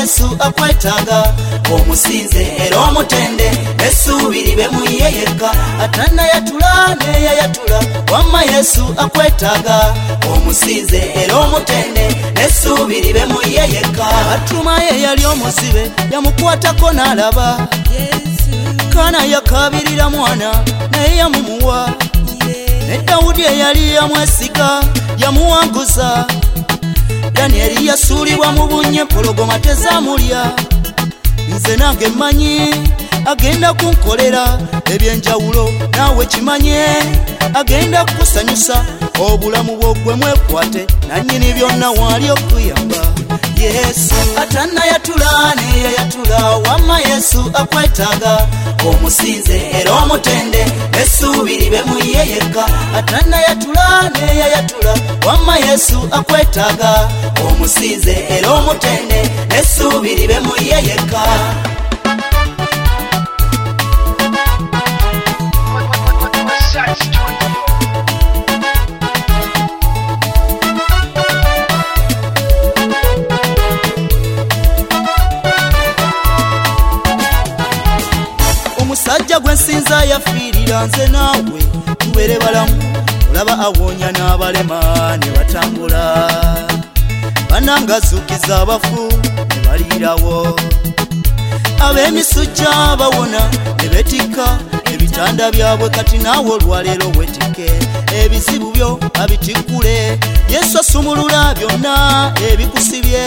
Yesu akwetaaga omusinze era omutende essuubiri be muyeyeka atanda yatula neyayatula wamma Yesu akwetaaga omusinze era omutende essuubiri be muyeyeka atuma ye yali omuzibe yamukwatako n'alaba Kana yakabirira mwana naye yamumuwa ne Dawudi eyali yamwesiga yamuwanguza Danieli yasuulibwa mu bunye pologoma tezamulya nze nange mmanyi agenda kunkolera ebyenjawulo naawe kimanye agenda kusanyusa obulamu bw'ogwe mwekwate nannyini byonna waali okuyamba Yesu atanda yatula neyayatula wamma Yesu akwetaaga omusinze era omutende essuubiri be muyeyeka atanda yatula neyayatula wamma Yesu akwetaaga omusinze era omutende essuubiri be muyeyeka Omusajja gwe nsinza yafiirira nze naawe tubeere balamu olaba awonya n'abalema ne batambula banangazuukiza abafu ne baliirawo ab'emisujja bawona ne betikka ebitanda byabwe kati naawe olwaleero wetike ebizibu byo abitikkule Yesu asumulula byonna ebikusibye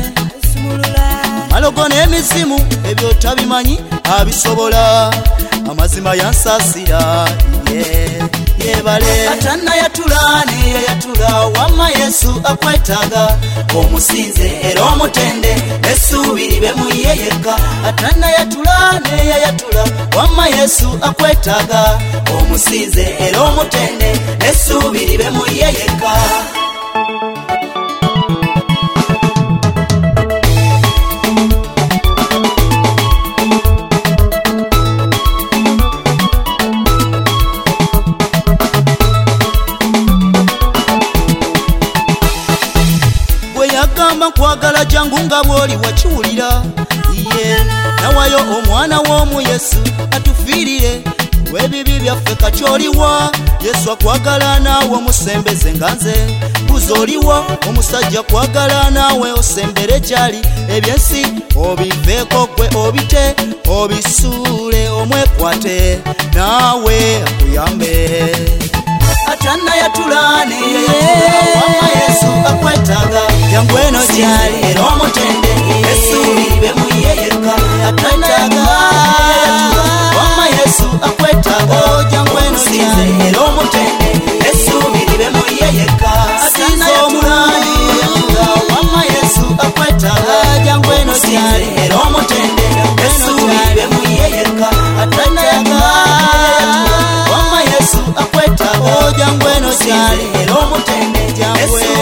malogo n'emizimu ebyo tabimanyi abisobola amazima yansaasira yebale atanda yatula neyayatula wamma Yesu akwetaaga omusinze era omutende essuubiri be muyeyeka atanda yatula neyayatula wamma Yesu akwetaaga omusinze era omutende essuubiri be muyeyeka Yagamba nkwagala jangu nga bw'oli wakiwulira nawayo omwana w'omu Yesu atufiirire w'ebibi byaffe kati oliwa Yesu akwagala naawe omusembeze nga nze buza oliwa omusajja kwagala naawe osembere gyali ebyensi obiveeko gwe obite obisuule omwekwate naawe akuyambe atanda yatula neyayatula wamma Yesu akwetaaga jangu eno gyali era omutende essuubiri be muyeyeka atanda yatula wamma Yesu akwetaaga jangu eno gyali era omutende essuubiri be muyeyeka atanda yatula neyayatula wamma Yesu akwetaaga jangu eno gyali era omutende essuubiri be muyeyeka atanda yatula wamma Yesu akwetaaga jangu eno gyali era omutende